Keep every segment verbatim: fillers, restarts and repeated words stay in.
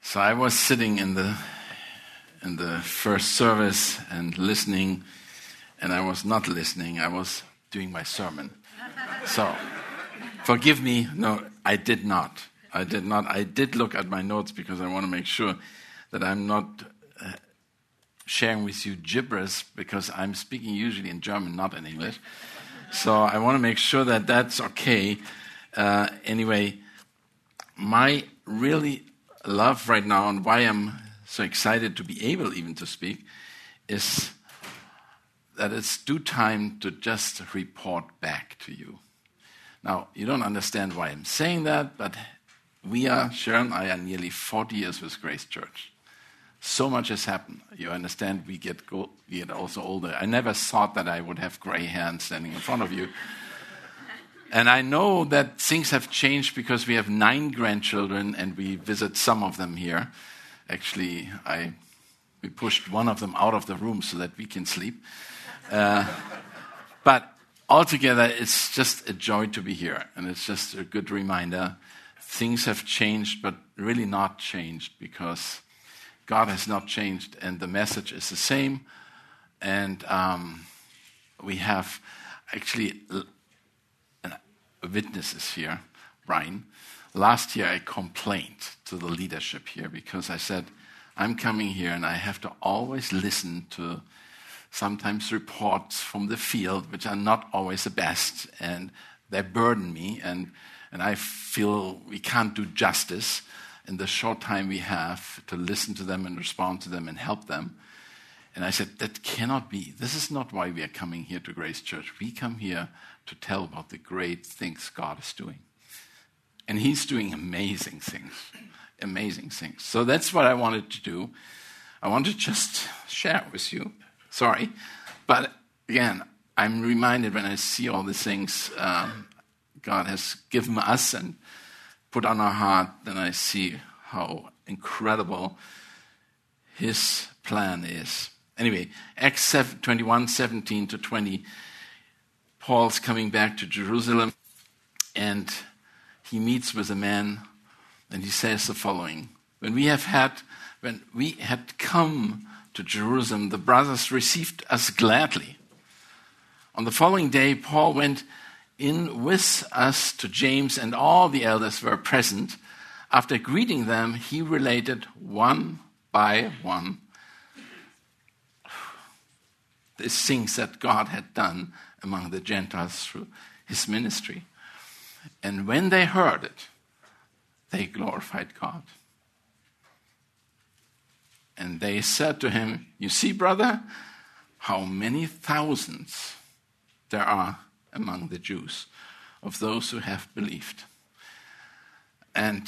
So I was sitting in the in the first service and listening, and I was not listening. I was doing my sermon. So forgive me. No, I did not. I did not. I did look at my notes because I want to make sure that I'm not uh, sharing with you gibberish, because I'm speaking usually in German, not in English. So I want to make sure that that's okay. Uh, anyway, my really love right now, and why I'm so excited to be able even to speak, is that it's due time to just report back to you. Now, you don't understand why I'm saying that, but we are, Sharon and I are nearly forty years with Grace Church. So much has happened. You understand, we get, go, we get also older. I never thought that I would have gray hair and standing in front of you. And I know that things have changed because we have nine grandchildren and we visit some of them here. Actually, I we pushed one of them out of the room so that we can sleep. Uh, but altogether, it's just a joy to be here. And it's just a good reminder. Things have changed, but really not changed, because God has not changed and the message is the same. And um, we have actually witnesses here, Brian. Last year I complained to the leadership here because I said, I'm coming here and I have to always listen to sometimes reports from the field, which are not always the best, and they burden me, and, and I feel we can't do justice in the short time we have to listen to them and respond to them and help them. And I said, that cannot be. This is not why we are coming here to Grace Church. We come here to tell about the great things God is doing. And He's doing amazing things, amazing things. So that's what I wanted to do. I want to just share with you. Sorry. But again, I'm reminded when I see all the things um, God has given us and put on our heart, then I see how incredible His plan is. Anyway, Acts twenty-one, seventeen to twenty, Paul's coming back to Jerusalem, and he meets with a man, and he says the following: When we have had, when we had come to Jerusalem, the brothers received us gladly. On the following day, Paul went in with us to James, and all the elders were present. After greeting them, he related one by one the things that God had done among the Gentiles through his ministry. And when they heard it, they glorified God. And they said to him, you see, brother, how many thousands there are among the Jews of those who have believed. And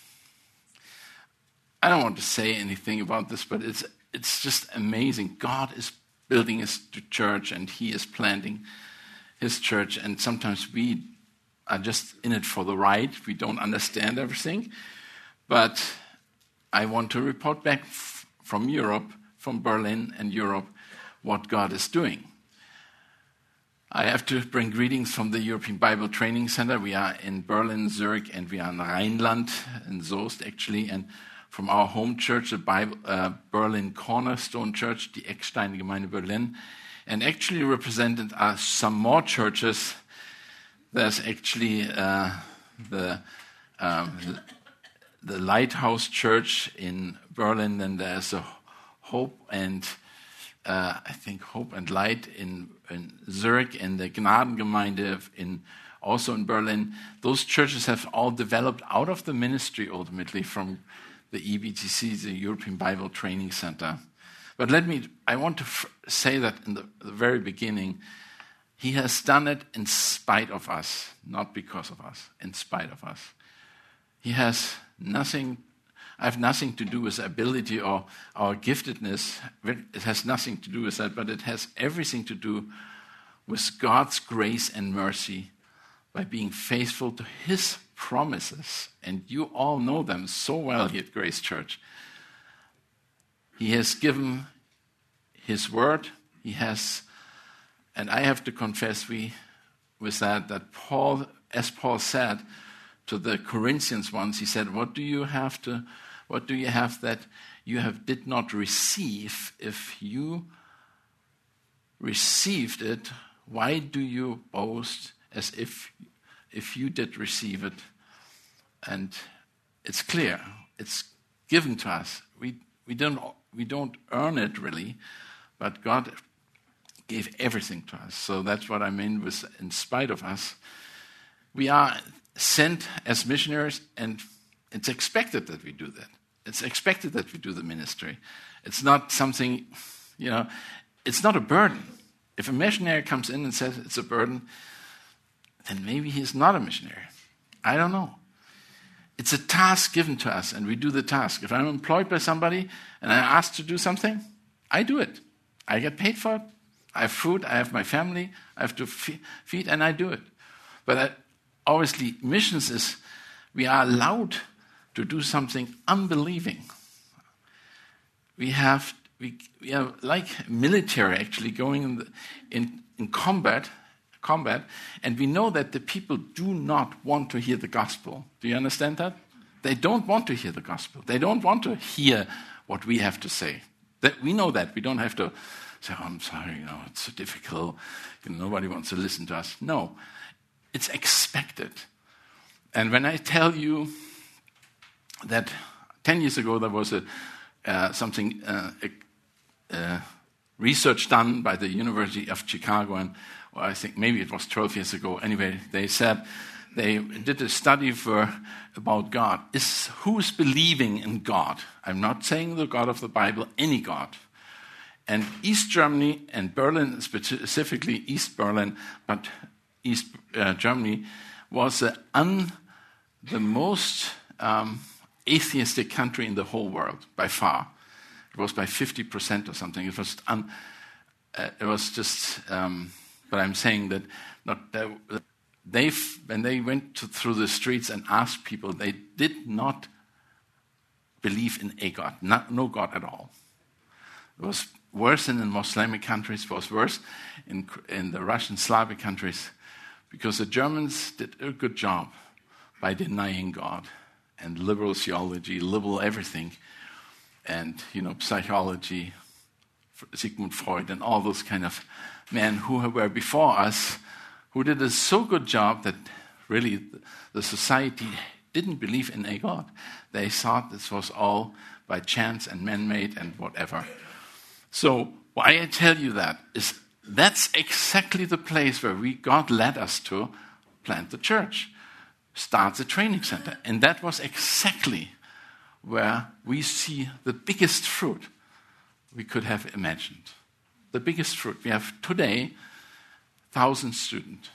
I don't want to say anything about this, but it's it's just amazing. God is building his church, and he is planting his church. And sometimes we are just in it for the ride. We don't understand everything. But I want to report back f- from Europe, from Berlin and Europe, what God is doing. I have to bring greetings from the European Bible Training Center. We are in Berlin, Zurich, and we are in Rhineland, in Soest actually. And from our home church, the Bible, uh, Berlin Cornerstone Church, the Eckstein Gemeinde Berlin. And actually represented are some more churches. There's actually uh, the um, the Lighthouse Church in Berlin, and there's a Hope and uh, I think Hope and Light in, in Zurich, and the Gnadengemeinde in also in Berlin. Those churches have all developed out of the ministry ultimately from the E B T C, the European Bible Training Center. But let me, I want to f- say that in the, the very beginning, he has done it in spite of us, not because of us, in spite of us. He has nothing, I have nothing to do with ability or our giftedness. It has nothing to do with that, but it has everything to do with God's grace and mercy by being faithful to his promises. And you all know them so well here at Grace Church. He has given his word. He has, and I have to confess we with that, that Paul, as Paul said to the Corinthians once, he said, what do you have to, what do you have that you have did not receive? If you received it, why do you boast as if if you did receive it? And it's clear, it's given to us. We we don't we don't earn it really, but God gave everything to us. So that's what I mean with in spite of us. We are sent as missionaries, and it's expected that we do that. It's expected that we do the ministry. It's not something, you know, it's not a burden. If a missionary comes in and says it's a burden, then maybe he's not a missionary. I don't know. It's a task given to us, and we do the task. If I'm employed by somebody and I'm asked to do something, I do it. I get paid for it. I have food, I have my family, I have to feed, and I do it. But I, obviously, missions is, we are allowed to do something unbelieving. We have, we, we are like military actually going in, the, in, in combat, combat, and we know that the people do not want to hear the gospel. Do you understand that? They don't want to hear the gospel. They don't want to hear what we have to say. That, we know that. We don't have to say, oh, I'm sorry, you know, it's so difficult. You know, nobody wants to listen to us. No, it's expected. And when I tell you that ten years ago there was a uh, something, uh, a, uh, research done by the University of Chicago, and or I think maybe it was twelve years ago. Anyway, they said they did a study for about God. Is who's believing in God? I'm not saying the God of the Bible, any God. And East Germany and Berlin, specifically East Berlin, but East uh, Germany was uh, un, the most um, atheistic country in the whole world by far. It was by fifty percent or something. It was un, uh, it was just. Um, but I'm saying that not uh, they when they went to, through the streets and asked people, they did not believe in a God, not, no God at all. It was worse than in Muslim countries, it was worse in, in the Russian Slavic countries, because the Germans did a good job by denying God and liberal theology, liberal everything, and, you know, psychology, Sigmund Freud and all those kind of men who were before us, who did a so good job that really the society didn't believe in a God. They thought this was all by chance and man-made and whatever. So why I tell you that is that's exactly the place where we God led us to plant the church, start the training center. And that was exactly where we see the biggest fruit we could have imagined. The biggest fruit. We have today one thousand students.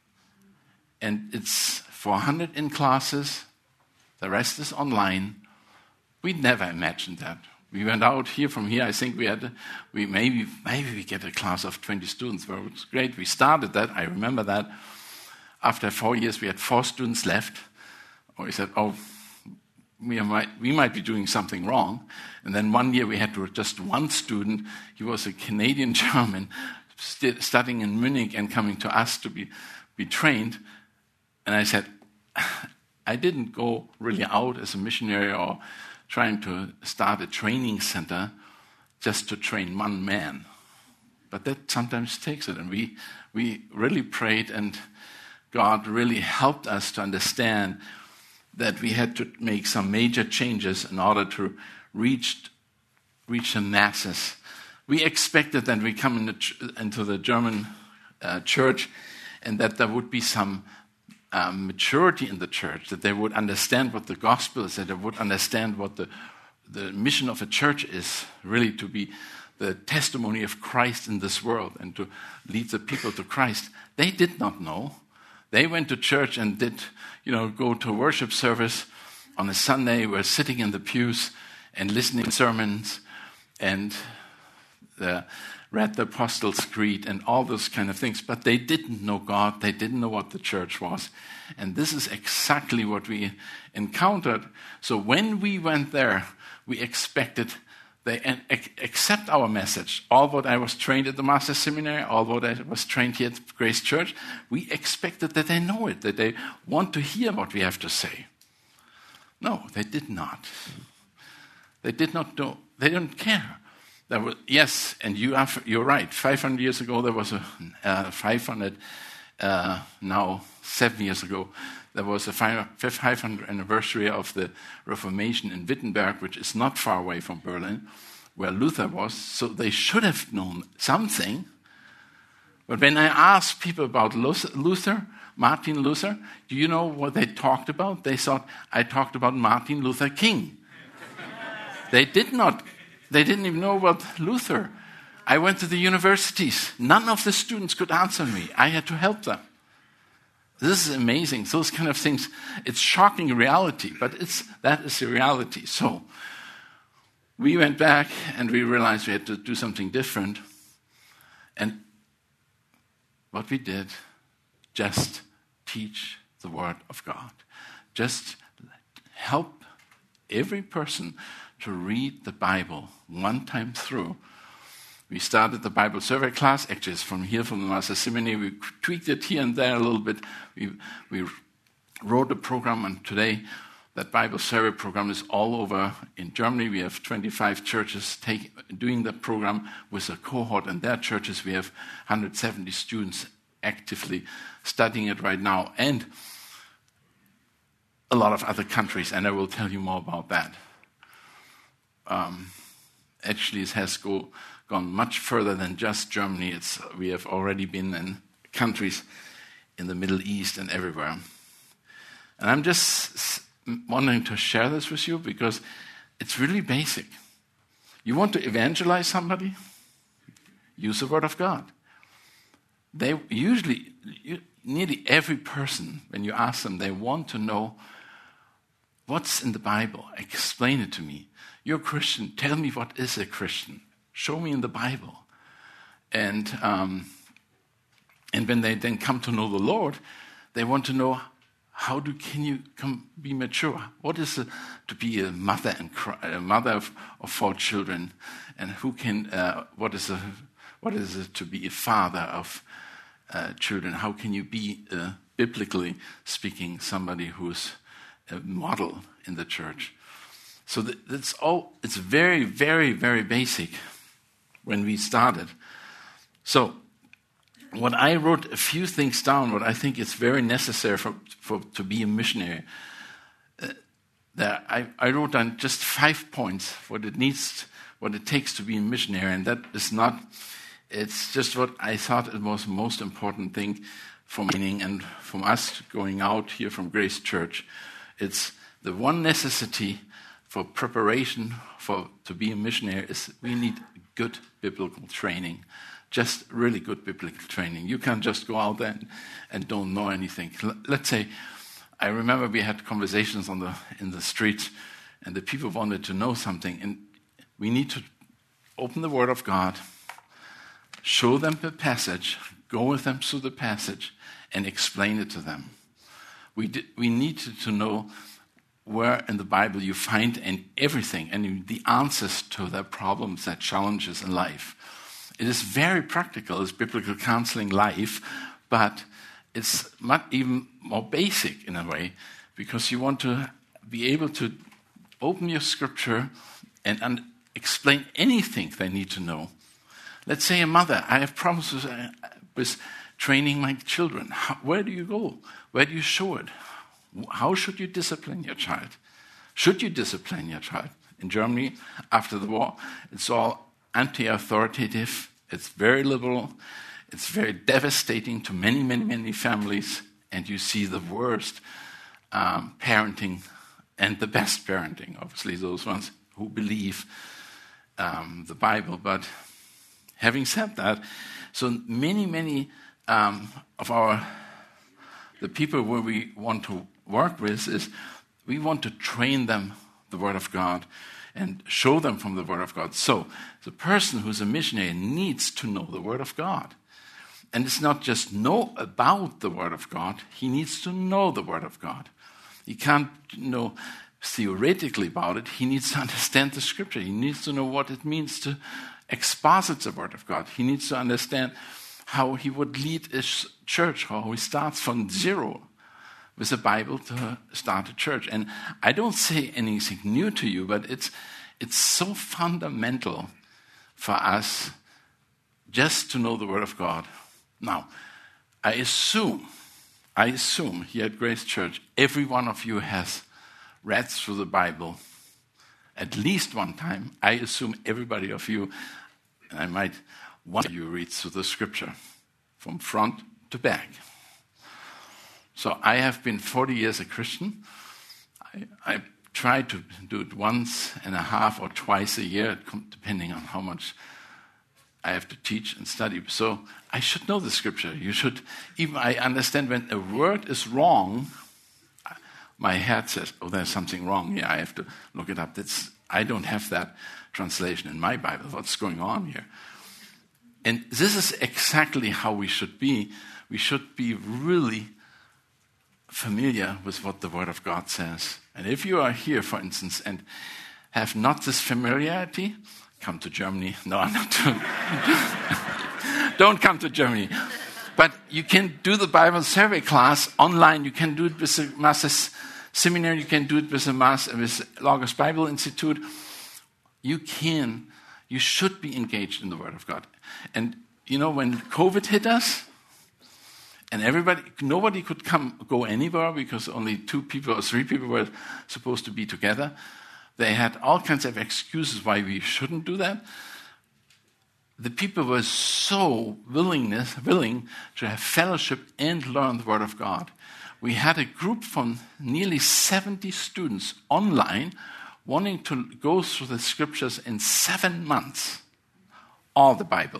And it's four hundred in classes. The rest is online. We never imagined that. We went out here from here. I think we had, we maybe maybe we get a class of twenty students. Well, it was great. We started that. I remember that. After four years, we had four students left. Or we said, oh, we might we might be doing something wrong. And then one year we had to, just one student. He was a Canadian German, st- studying in Munich and coming to us to be be trained. And I said, I didn't go really out as a missionary or trying to start a training center just to train one man. But that sometimes takes it. And we we really prayed, and God really helped us to understand that we had to make some major changes in order to reach, reach the masses. We expected that we come in the ch- into the German uh, church and that there would be some um, maturity in the church, that they would understand what the gospel is, that they would understand what the, the mission of a church is, really to be the testimony of Christ in this world and to lead the people to Christ. They did not know. They went to church and did, you know, go to a worship service on a Sunday, were sitting in the pews and listening to sermons and the, read the Apostles' Creed and all those kind of things. But they didn't know God. They didn't know what the church was. And this is exactly what we encountered. So when we went there, we expected they accept our message. All what I was trained at the Master's Seminary, all what I was trained here at Grace Church, we expected that they know it, that they want to hear what we have to say. No, they did not. They did not know. They didn't care. There was, yes, and you are, you're right. five hundred years ago, there was a uh, five hundred. Uh, now seven years ago, there was a five hundredth anniversary of the Reformation in Wittenberg, which is not far away from Berlin, where Luther was. So they should have known something. But when I asked people about Luther, Martin Luther, do you know what they talked about? They thought I talked about Martin Luther King. They did not. They didn't even know about Luther. I went to the universities. None of the students could answer me. I had to help them. This is amazing. Those kind of things. It's shocking reality, but it's that is the reality. So we went back and we realized we had to do something different. And what we did, just teach the Word of God. Just help every person to read the Bible one time through. We started the Bible survey class. Actually, it's from here, from the Master Seminary. We tweaked it here and there a little bit. We, we wrote a program, and today that Bible survey program is all over in Germany. We have twenty-five churches take, doing that program with a cohort, and their churches we have one hundred seventy students actively studying it right now, and a lot of other countries, and I will tell you more about that. Um, actually, it has go, gone much further than just Germany. It's, we have already been in countries in the Middle East and everywhere. And I'm just wanting to share this with you because it's really basic. You want to evangelize somebody? Use the Word of God. They usually, you, nearly every person, when you ask them, they want to know what's in the Bible. Explain it to me. You're a Christian. Tell me what is a Christian. Show me in the Bible. And um, and when they then come to know the Lord, they want to know how do can you come be mature? What is it to be a mother and a mother of, of four children, and who can? Uh, what is a what is it to be a father of uh, children? How can you be, uh, biblically speaking, somebody who's a model in the church? So that, that's all. It's very, very, very basic when we started. So what I wrote a few things down, what I think is very necessary for, for to be a missionary. Uh, that I, I wrote down just five points what it needs, what it takes to be a missionary, and that is not. It's just what I thought it was the most important thing for meaning and from us going out here from Grace Church. It's the one necessity for preparation for to be a missionary is we need good biblical training, just really good biblical training. You can't just go out there and, and don't know anything. L- let's say, I remember we had conversations on the in the street, and the people wanted to know something, and we need to open the Word of God, show them the passage, go with them through the passage, and explain it to them. We did, we need to, to know where in the Bible you find and everything and the answers to their problems, their challenges in life. It is very practical, it's biblical counseling life, but it's not even more basic in a way, because you want to be able to open your scripture and, and explain anything they need to know. Let's say a mother, I have problems with, uh, with training my children. How, where do you go? Where do you show it? How should you discipline your child? Should you discipline your child? In Germany, after the war, it's all anti-authoritative. It's very liberal. It's very devastating to many, many, many families. And you see the worst um, parenting and the best parenting, obviously, those ones who believe um, the Bible. But having said that, so many, many um, of our, the people where we want to work with is we want to train them the Word of God and show them from the Word of God. So the person who's a missionary needs to know the Word of God. And it's not just know about the Word of God, he needs to know the Word of God. He can't know theoretically about it, he needs to understand the Scripture. He needs to know what it means to exposit the Word of God. He needs to understand how he would lead a church, how he starts from zero with the Bible to start a church. And I don't say anything new to you, but it's It's so fundamental for us just to know the Word of God. Now, I assume, I assume here at Grace Church, every one of you has read through the Bible at least one time. I assume everybody of you, and I might want you read through the Scripture from front to back. So I have been forty years a Christian. I, I try to do it once and a half or twice a year, depending on how much I have to teach and study. So I should know the Scripture. You should, even I understand when a word is wrong, my head says, oh, there's something wrong. Yeah, I have to look it up. That's, I don't have that translation in my Bible. What's going on here? And this is exactly how we should be. We should be really familiar with what the Word of God says. And if you are here, for instance, and have not this familiarity, come to Germany. No, I'm not doing Don't come to Germany. But you can do the Bible survey class online. You can do it with the Master's Seminary. You can do it with the Master, with Logos Bible Institute. You can, you should be engaged in the Word of God. And you know, when COVID hit us, and everybody, nobody could come, go anywhere because only two people or three people were supposed to be together. They had all kinds of excuses why we shouldn't do that. The people were so willingness, willing to have fellowship and learn the Word of God. We had a group from nearly seventy students online wanting to go through the Scriptures in seven months, all the Bible.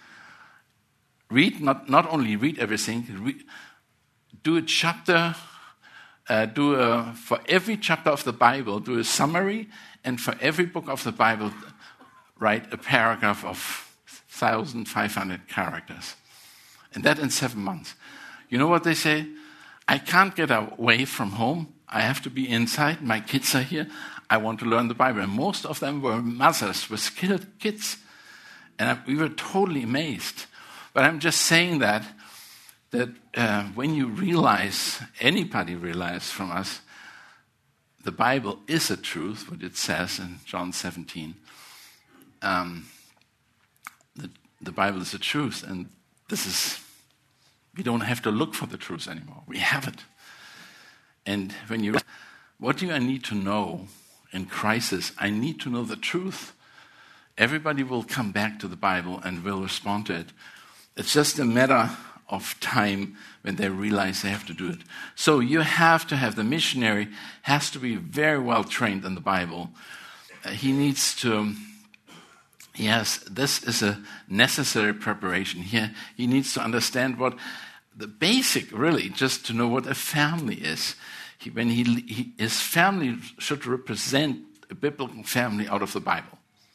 Read, not, not only read everything, read, do a chapter, uh, do a, for every chapter of the Bible, do a summary, and for every book of the Bible, write a paragraph of one thousand five hundred characters. And that in seven months. You know what they say? I can't get away from home. I have to be inside. My kids are here. I want to learn the Bible. And most of them were mothers with kids. And we were totally amazed. But I'm just saying that, that uh, when you realize, anybody realize from us, the Bible is a truth, what it says in John seventeen. Um, the, the Bible is a truth, and this is, we don't have to look for the truth anymore. We have it. And when you, what do I need to know in crisis? I need to know the truth. Everybody will come back to the Bible and will respond to it. It's just a matter of time when they realize they have to do it. So you have to have, the missionary has to be very well trained in the Bible. Uh, he needs to, he has, this is a necessary preparation here. He needs to understand what, the basic really, just to know what a family is. He, when he, he his family should represent a biblical family out of the Bible.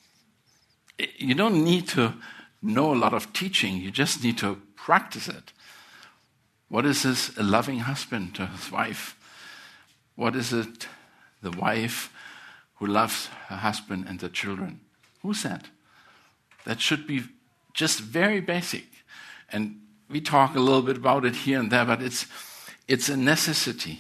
You don't need to know a lot of teaching, you just need to practice it. What is this, a loving husband to his wife? What is it, the wife who loves her husband and the children? Who's that? That should be just very basic. And we talk a little bit about it here and there, but it's it's a necessity.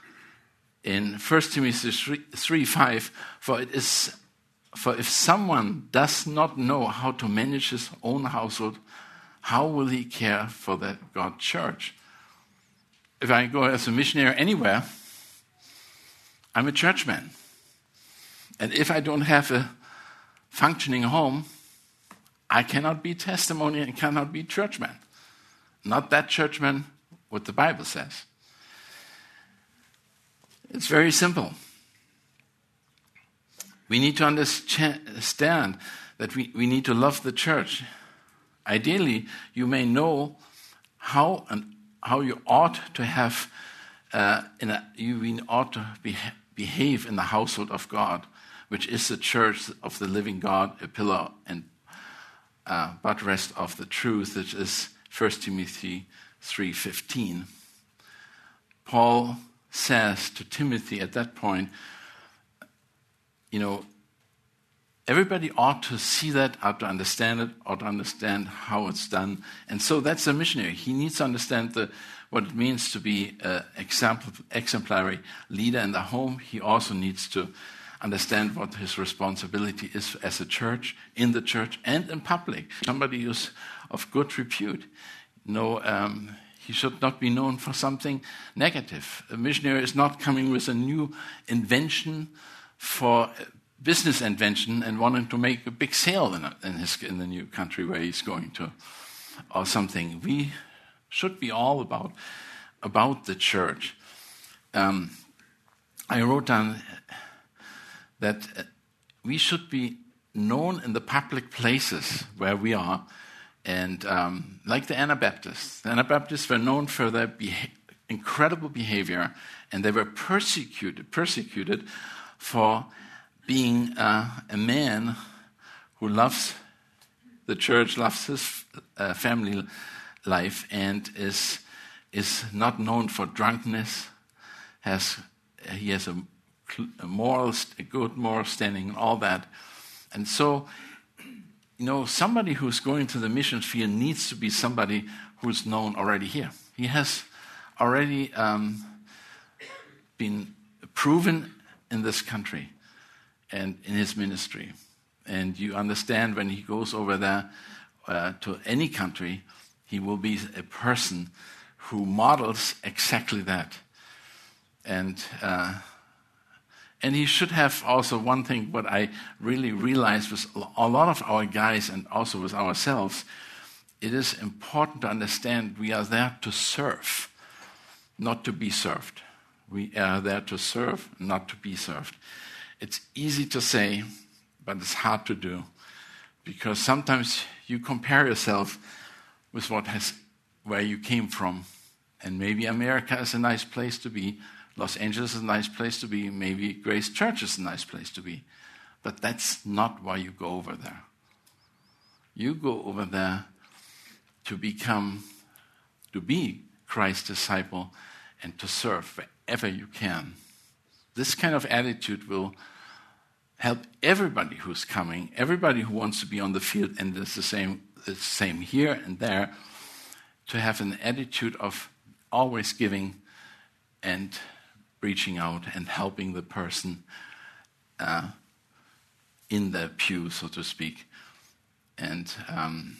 In First Timothy three five, for it is For if someone does not know how to manage his own household, how will he care for the God church? If I go as a missionary anywhere, I'm a churchman. And if I don't have a functioning home, I cannot be testimony and cannot be churchman. Not that churchman, what the Bible says. It's very simple. We need to understand that we, we need to love the church. Ideally, you may know how and how you ought to have, uh, in a, you ought to be, behave in the household of God, which is the church of the living God, a pillar and uh, buttress of the truth, which is First Timothy three fifteen. Paul says to Timothy at that point, you know, everybody ought to see that, ought to understand it, ought to understand how it's done. And so that's a missionary. He needs to understand the, what it means to be an example, exemplary leader in the home. He also needs to understand what his responsibility is as a church, in the church, and in public. Somebody who's of good repute. No, um, he should not be known for something negative. A missionary is not coming with a new invention for business invention and wanting to make a big sale in, a, in, his, in the new country where he's going to, or something. We should be all about, about the church. Um, I wrote down that we should be known in the public places where we are, and um, like the Anabaptists. The Anabaptists were known for their beha- incredible behavior, and they were persecuted, persecuted for being uh, a man who loves the church, loves his uh, family life, and is is not known for drunkenness. Has he has a, a moral, a good moral standing, and all that, and so. You know, somebody who's going to the mission field needs to be somebody who's known already here. He has already um, been proven in this country and in his ministry. And you understand when he goes over there uh, to any country, he will be a person who models exactly that. And uh, And he should have also one thing, what I really realized with a lot of our guys and also with ourselves, it is important to understand we are there to serve, not to be served. We are there to serve, not to be served. It's easy to say, but it's hard to do, because sometimes you compare yourself with what has, where you came from, and maybe America is a nice place to be. Los Angeles is a nice place to be. Maybe Grace Church is a nice place to be. But that's not why you go over there. You go over there to become, to be Christ's disciple and to serve wherever you can. This kind of attitude will help everybody who's coming, everybody who wants to be on the field, and it's the same, it's the same here and there, to have an attitude of always giving and reaching out and helping the person uh, in the pew, so to speak. And um,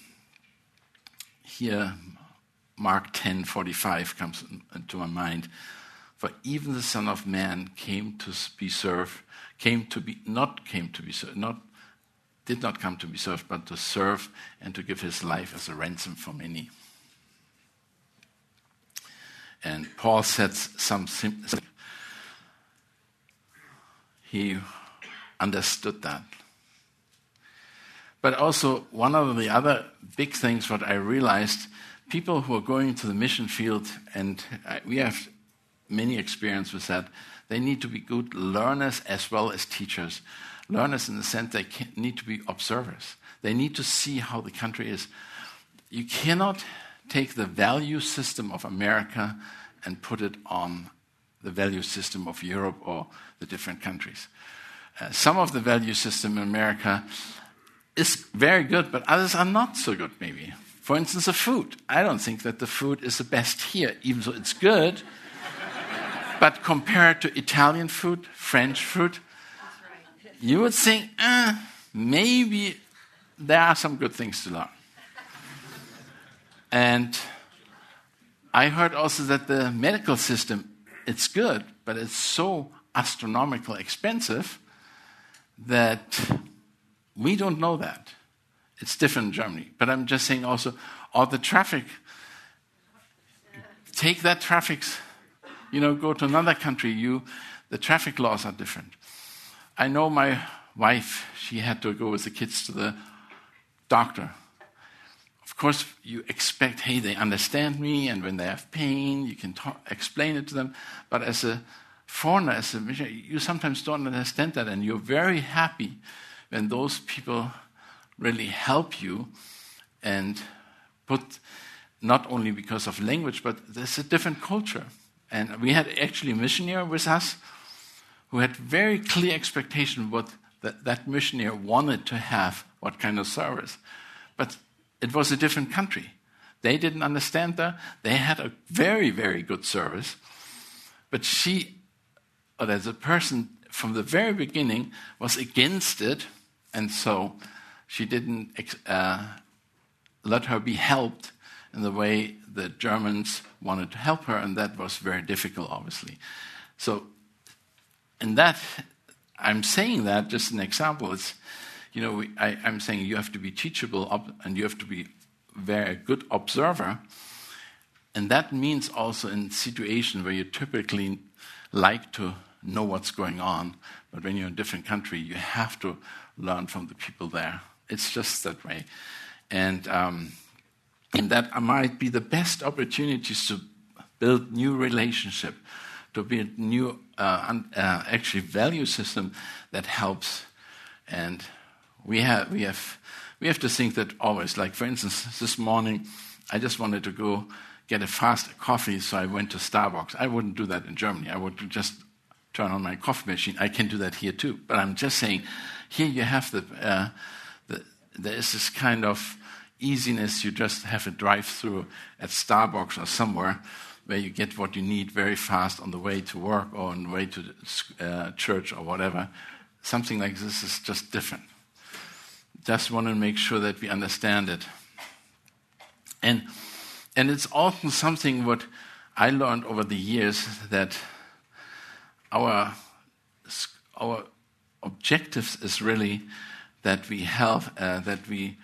here, Mark ten forty-five comes into my mind. For even the Son of Man came to be served, came to be not came to be served, not did not come to be served, but to serve and to give his life as a ransom for many. And Paul says some sim- he understood that. But also, one of the other big things what I realized, people who are going to the mission field, and we have many experience with that, they need to be good learners as well as teachers. Learners in the sense they can, need to be observers. They need to see how the country is. You cannot take the value system of America and put it on the value system of Europe or the different countries. Uh, some of the value system in America is very good, but others are not so good, maybe. For instance, the food. I don't think that the food is the best here, even though it's good. But compared to Italian food, French food, you would think, eh, maybe there are some good things to learn. And I heard also that the medical system, it's good, but it's so astronomically expensive that we don't know that. It's different in Germany. But I'm just saying also, all the traffic, take that traffic, you know, go to another country, you, the traffic laws are different. I know my wife, she had to go with the kids to the doctor. Of course, you expect, hey, they understand me, and when they have pain, you can talk, explain it to them. But as a foreigner, as a missionary, you sometimes don't understand that, and you're very happy when those people really help you and put, not only because of language, but there's a different culture. And we had actually a missionary with us who had very clear expectation what that, that missionary wanted to have, what kind of service. But it was a different country. They didn't understand that. They had a very, very good service. But she, or as a person, from the very beginning was against it, and so she didn't uh, let her be helped in the way the Germans wanted to help her, and that was very difficult, obviously. So, and that, I'm saying that just an example. It's, you know, we, I, I'm saying you have to be teachable and you have to be a very good observer, and that means also in situations where you typically like to know what's going on, but when you're in a different country, you have to learn from the people there. It's just that way. And, um, and that might be the best opportunities to build new relationship, to build new, uh, un, uh, actually, value system that helps. And we have, we have, we have to think that always. Like, for instance, this morning, I just wanted to go get a fast coffee, so I went to Starbucks. I wouldn't do that in Germany. I would just turn on my coffee machine. I can do that here too. But I'm just saying, here you have the, uh, the there is this kind of easiness. You just have a drive-through at Starbucks or somewhere where you get what you need very fast on the way to work or on the way to uh, church or whatever. Something like this is just different. Just want to make sure that we understand it. And and it's often something what I learned over the years, that our our objectives is really that we help, uh, that we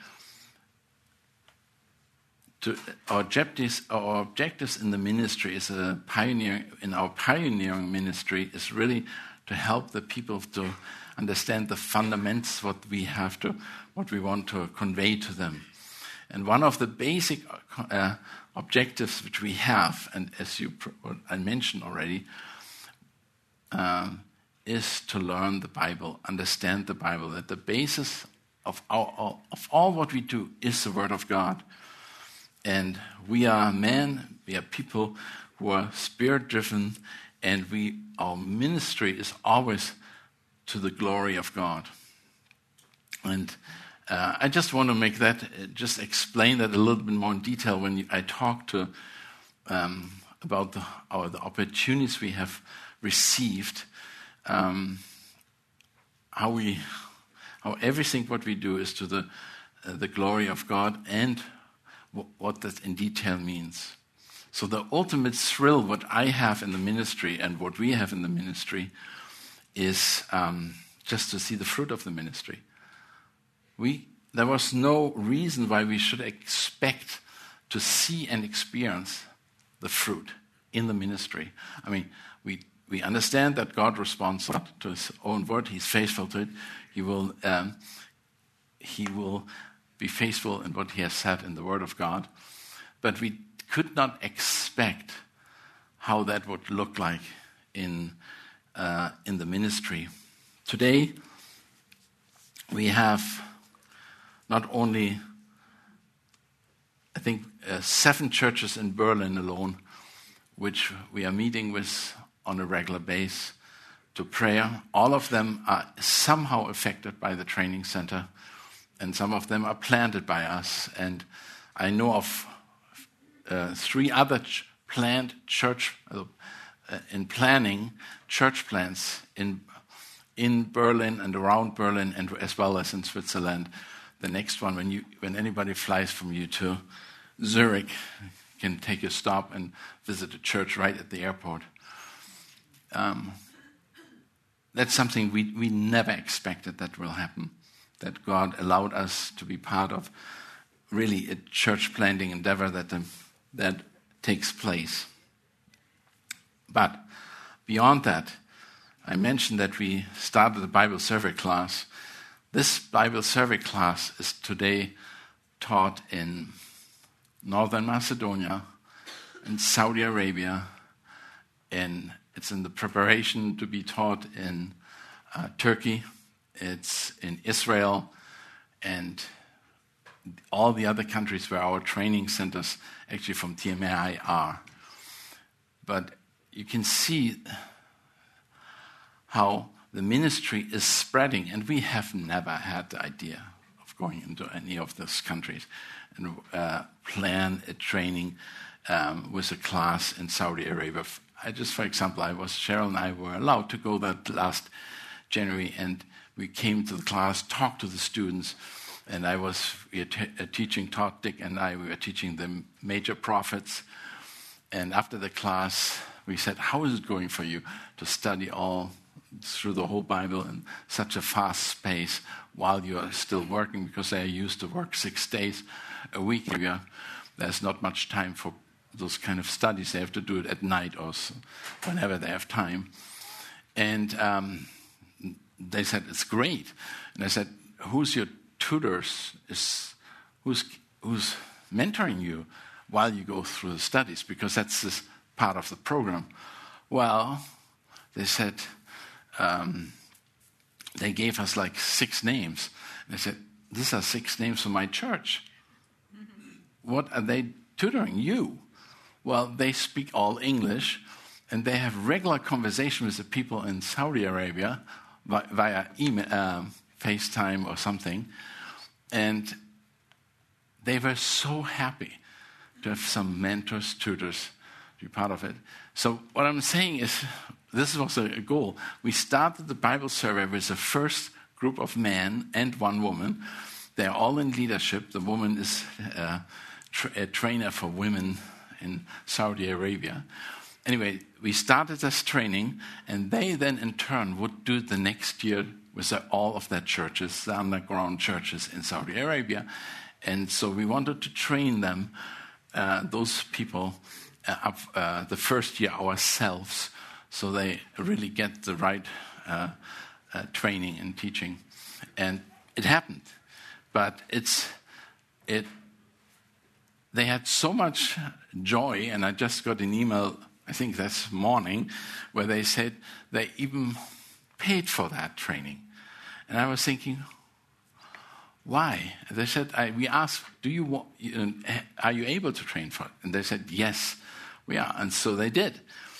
to our objectives our objectives in the ministry is a pioneer in our pioneering ministry is really to help the people to understand the fundamentals, what we have to what we want to convey to them. And one of the basic uh, objectives which we have, and as you what I mentioned already, uh, is to learn the Bible, understand the Bible. That the basis of our of all what we do is the Word of God. And we are men, we are people who are spirit-driven, and we our ministry is always to the glory of God. And uh, I just want to make that, uh, just explain that a little bit more in detail when you, I talk to um, about the, our, the opportunities we have received, um, how we, how everything what we do is to the uh, the glory of God, and w- what that in detail means. So the ultimate thrill what I have in the ministry and what we have in the ministry is um, just to see the fruit of the ministry. We there was no reason why we should expect to see and experience the fruit in the ministry. I mean, we we understand that God responds to His own word; He's faithful to it. He will um, He will be faithful in what He has said in the Word of God. But we could not expect how that would look like in uh, in the ministry. Today, we have not only, I think, uh, seven churches in Berlin alone, which we are meeting with on a regular basis to prayer. All of them are somehow affected by the training center, and some of them are planted by us. And I know of uh, three other ch- planned church, uh, in planning, church plants in in Berlin and around Berlin, and as well as in Switzerland. The next one, when you when anybody flies from you to Zurich, can take a stop and visit a church right at the airport. Um, that's something we, we never expected that will happen, that God allowed us to be part of really a church planting endeavor that, um, that takes place. But beyond that, I mentioned that we started a Bible survey class. This Bible survey class is today taught in Northern Macedonia, in Saudi Arabia, and it's in the preparation to be taught in uh, Turkey, it's in Israel, and all the other countries where our training centers actually from T M A I are. But you can see how the ministry is spreading, and we have never had the idea of going into any of those countries and uh, plan a training um, with a class in Saudi Arabia. I just, for example, I was Cheryl and I were allowed to go that last January, and we came to the class, talked to the students, and I was we were t- uh, teaching, Todd, Dick, and I, we were teaching the major prophets. And after the class, we said, how is it going for you to study all through the whole Bible in such a fast pace while you are still working? Because they are used to work six days a week. There's not much time for those kind of studies. They have to do it at night or so, whenever they have time. And um, they said, it's great. And I said, who's your tutors? Is who's who's mentoring you while you go through the studies? Because that's this part of the program. Well, they said, um, they gave us like six names. And I said, these are six names for my church. What are they tutoring you? Well, they speak all English, and they have regular conversation with the people in Saudi Arabia via email, uh, FaceTime or something. And they were so happy to have some mentors, tutors, to be part of it. So what I'm saying is, this was a goal. We started the Bible survey with the first group of men and one woman. They're all in leadership. The woman is uh, tra- a trainer for women in Saudi Arabia. Anyway, we started this training, and they then in turn would do it the next year with the, all of their churches, the underground churches in Saudi Arabia. And so we wanted to train them, uh, those people, uh, up, uh, the first year ourselves, so they really get the right uh, uh, training and teaching. And it happened. But it's it. They had so much joy, and I just got an email, I think this morning, where they said they even paid for that training. And I was thinking, why? And they said, I, we asked, do you want, are you able to train for it? And they said, yes, we are. And so they did.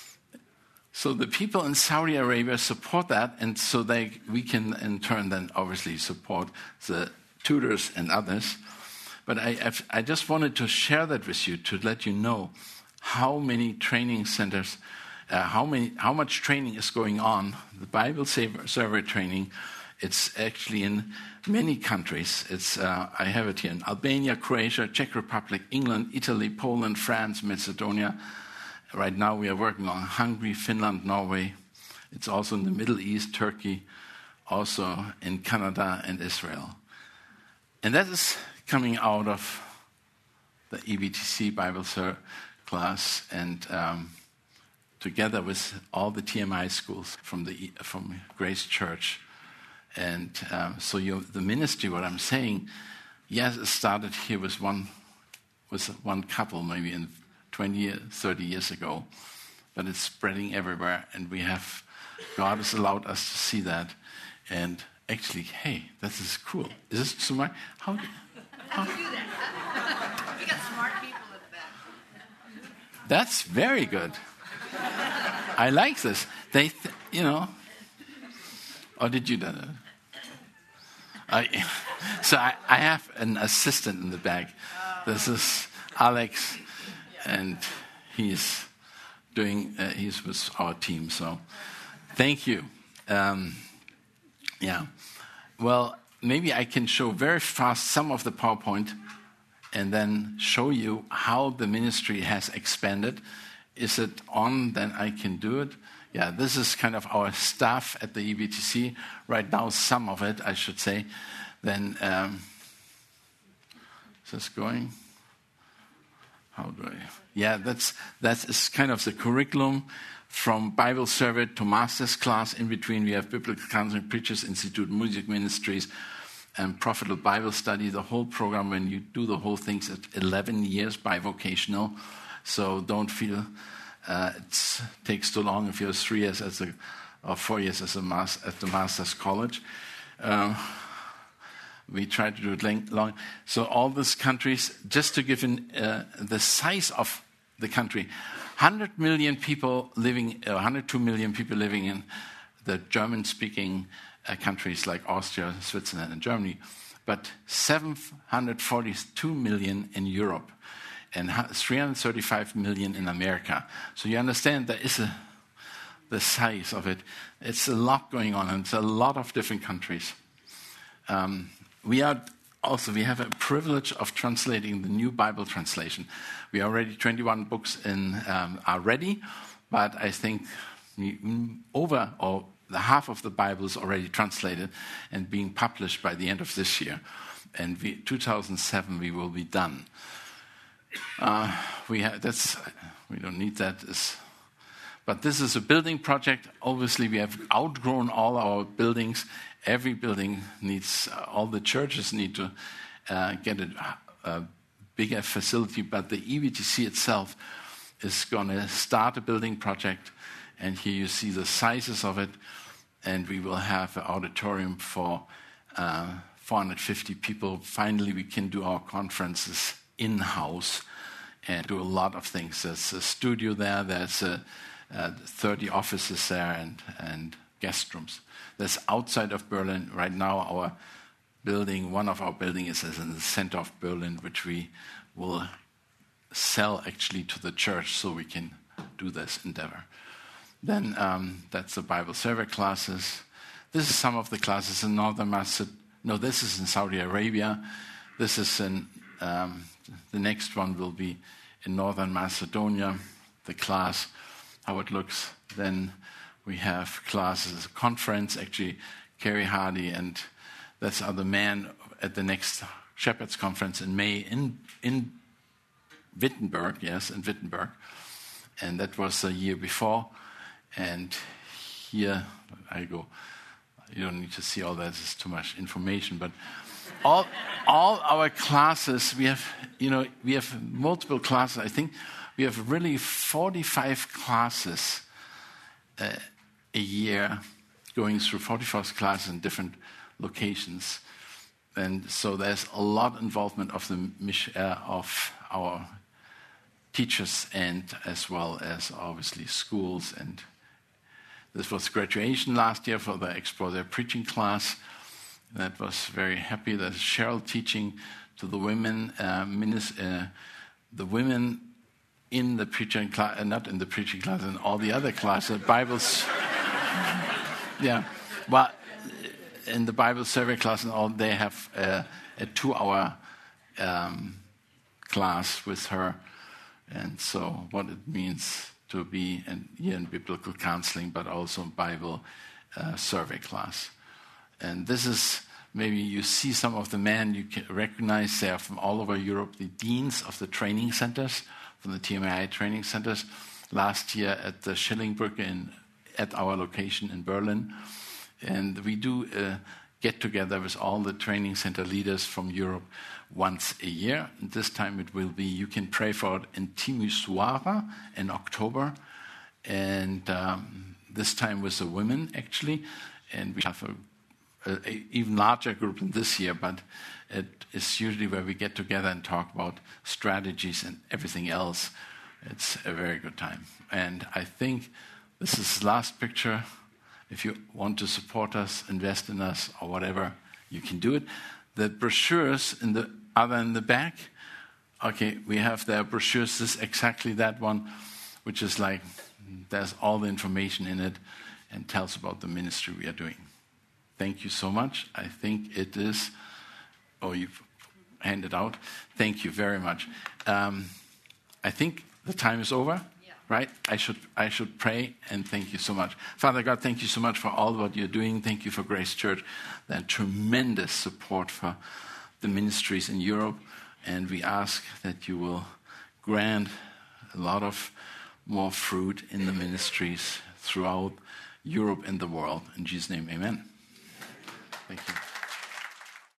So the people in Saudi Arabia support that, and so they we can in turn then obviously support the tutors and others. But I, I've, I just wanted to share that with you to let you know how many training centers, uh, how many, how much training is going on. The Bible Survey training, it's actually in many countries. It's uh, I have it here in Albania, Croatia, Czech Republic, England, Italy, Poland, France, Macedonia. Right now we are working on Hungary, Finland, Norway. It's also in the Middle East, Turkey, also in Canada and Israel. And that is coming out of the E B T C Bible Sur class, and um, together with all the T M I schools from the from Grace Church. And um, so you, the ministry, what I'm saying, yes, it started here with one, with one couple maybe in twenty, thirty years ago, but it's spreading everywhere, and we have, God has allowed us to see that, and actually, hey, this is cool. Is this smart? How, how? How do you do that? We got smart people at the back. That's very good. I like this. They, th- you know, or did you do that? I, so I, I have an assistant in the back. This is Alex. And he's doing, uh, he's with our team. So thank you. Um, yeah. Well, maybe I can show very fast some of the PowerPoint and then show you how the ministry has expanded. Is it on? Then I can do it. Yeah, this is kind of our staff at the E B T C. Right now, some of it, I should say. Then, um, is this going? How do I? Yeah, that's that is kind of the curriculum from Bible Survey to Master's class. In between, we have Biblical Counseling, Preachers Institute, Music Ministries, and Profitable Bible Study. The whole program, when you do the whole thing, at eleven years bivocational. So don't feel uh, it takes too long if you're three years as a or four years as a mas- at the Master's College. Uh, We try to do it long. So all these countries, just to give in, uh, the size of the country, one hundred million people living, uh, one hundred two million people living in the German-speaking uh, countries like Austria, Switzerland, and Germany, but seven hundred forty-two million in Europe and three hundred thirty-five million in America. So you understand there is a the size of it. It's a lot going on, and it's a lot of different countries. Um, we are also, we have a privilege of translating the new Bible translation. We are already twenty-one books in, um, are ready, but I think over or the half of the Bible is already translated and being published by the end of this year. And we, two thousand seven, we will be done. Uh, we have, that's we don't need that. It's, but this is a building project. Obviously, we have outgrown all our buildings. Every building needs, uh, all the churches need to uh, get a, a bigger facility. But the E V T C itself is going to start a building project. And here you see the sizes of it. And we will have an auditorium for uh, four hundred fifty people. Finally, we can do our conferences in-house and do a lot of things. There's a studio there. There's a, uh, thirty offices there and, and guest rooms. That's outside of Berlin. Right now, our building, one of our buildings is in the center of Berlin, which we will sell actually to the church so we can do this endeavor. Then um, that's the Bible survey classes. This is some of the classes in Northern Macedonia. No, this is in Saudi Arabia. This is in, um, the next one will be in Northern Macedonia, the class, how it looks. Then we have classes, conference, actually, Kerry Hardy, and that's other man at the next Shepherds Conference in May in, in Wittenberg, yes, in Wittenberg. And that was the year before. And here I go. You don't need to see all that. It's too much information. But all all our classes, we have, you know, we have multiple classes. I think we have really forty-five classes uh, a year, going through forty-five classes in different locations. And so there's a lot of involvement of the uh, of our teachers and as well as obviously schools. And this was graduation last year for the Explore Their Preaching class. That was very happy. There's Cheryl teaching to the women, uh, minis- uh, the women in the preaching class, uh, not in the preaching class, in all the other classes, Bibles. yeah, well, in the Bible survey class and all, they have uh, a two-hour um, class with her, and so what it means to be in, here in biblical counseling, but also Bible uh, survey class. And this is, maybe you see some of the men you can recognize. They are from all over Europe, the deans of the training centers, from the T M A I training centers. Last year at the Schillingbrücke in, at our location in Berlin. And we do uh, get together with all the training center leaders from Europe once a year. And this time it will be, you can pray for it in Timisoara in October. And um, this time with the women, actually. And we have a, a, a even larger group than this year, but it is usually where we get together and talk about strategies and everything else. It's a very good time. And I think this is the last picture. If you want to support us, invest in us, or whatever, you can do it. The brochures in the other in the back. Okay, we have the brochures. This is exactly that one, which is like, there's all the information in it and tells about the ministry we are doing. Thank you so much. I think it is, oh, you've handed out. Thank you very much. Um, I think the time is over. Right? I should I should pray, and thank you so much. Father God, thank you so much for all what you're doing. Thank you for Grace Church, that tremendous support for the ministries in Europe. And we ask that you will grant a lot of more fruit in the ministries throughout Europe and the world. In Jesus' name, amen. Thank you.